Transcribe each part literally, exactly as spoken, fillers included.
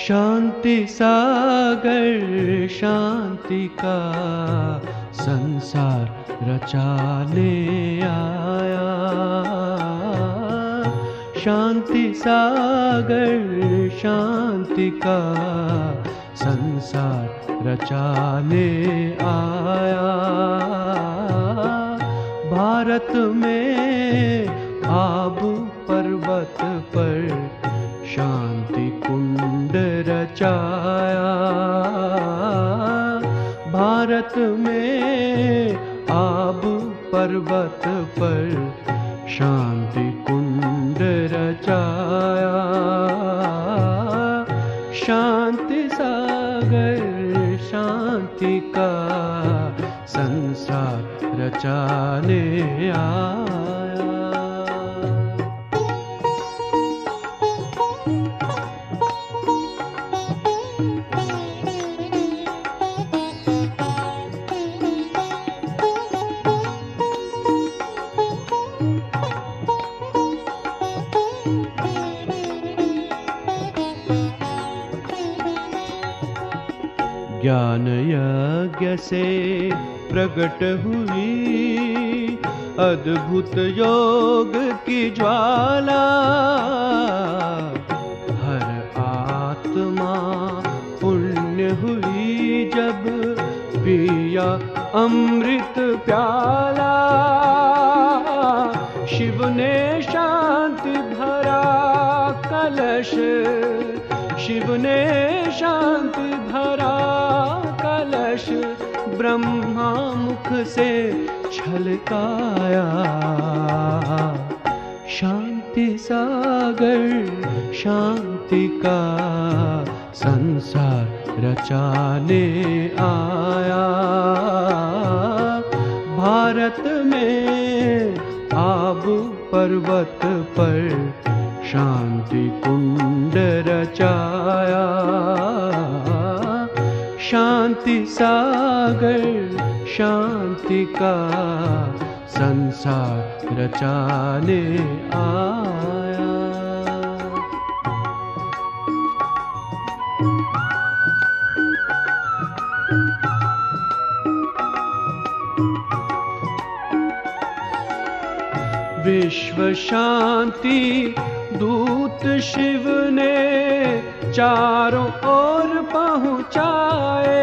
शांति सागर शांति का संसार रचाने आया। शांति सागर शांति का संसार रचाने आया। भारत में आबू पर्वत पर शांति कुंड रचाया। भारत में आबू पर्वत पर शांति कुंड रचाया। शांति सागर शांति का संसार रचाने आया। ज्ञान यज्ञ से प्रकट हुई अद्भुत योग की ज्वाला। हर आत्मा पुण्य हुई जब पिया अमृत प्याला। शिव ने शांति भरा कलश, शिव ने शांति भरा कलश ब्रह्मा मुख से छलकाया। शांति सागर शांति का संसार रचाने आया। भारत में आबू पर्वत पर शांति कुंड रचाया। शांति सागर शांति का संसार रचाने आया। विश्व शांति दूत शिव ने चारों ओर पहुँचाए।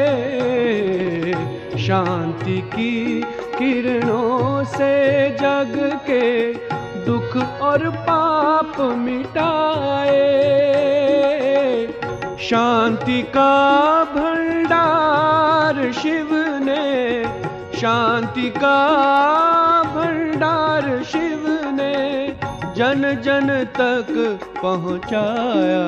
शांति की किरणों से जग के दुख और पाप मिटाए। शांति का भंडार शिव ने, शांति का भंडार शिव ने जन जन तक पहुँचाया।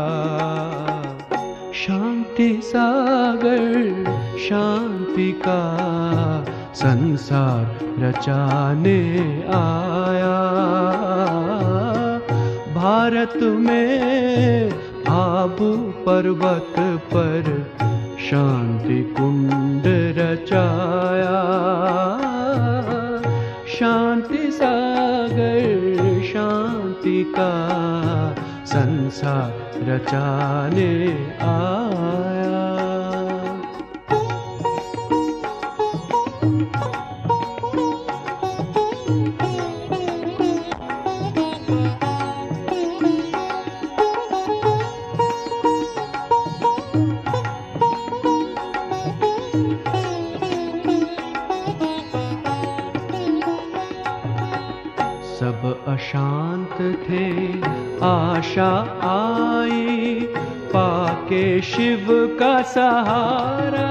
शांति सागर शांति का संसार रचाने आया। भारत में आबू पर्वत पर शांति कुंड रचाया। शांति सागर शांति का संसार रचाने आया। सब अशांत थे आशा आई पाके शिव का सहारा।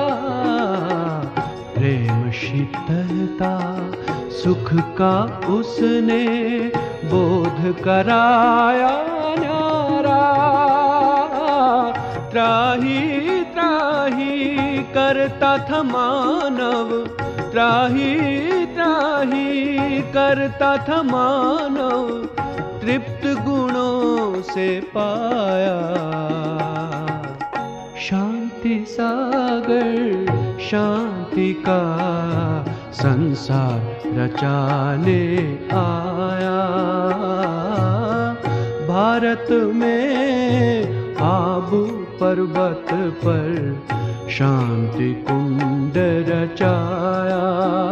प्रेम शीतलता सुख का उसने बोध कराया न्यारा। त्राही त्राही करता था मानव, त्राही त्राही करता था मानव तृप्त गुणों से पाया। शांति सागर शांति का संसार रचाने आया। भारत में आबू पर्वत पर शांति कुंड रचाया।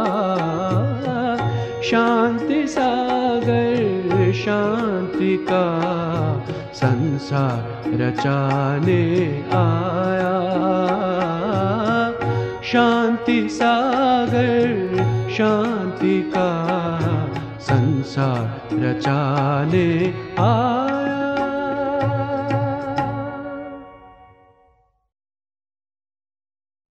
शांति सागर शांति का संसार रचाने आया। शांति सागर शांति का संसार रचाने आया।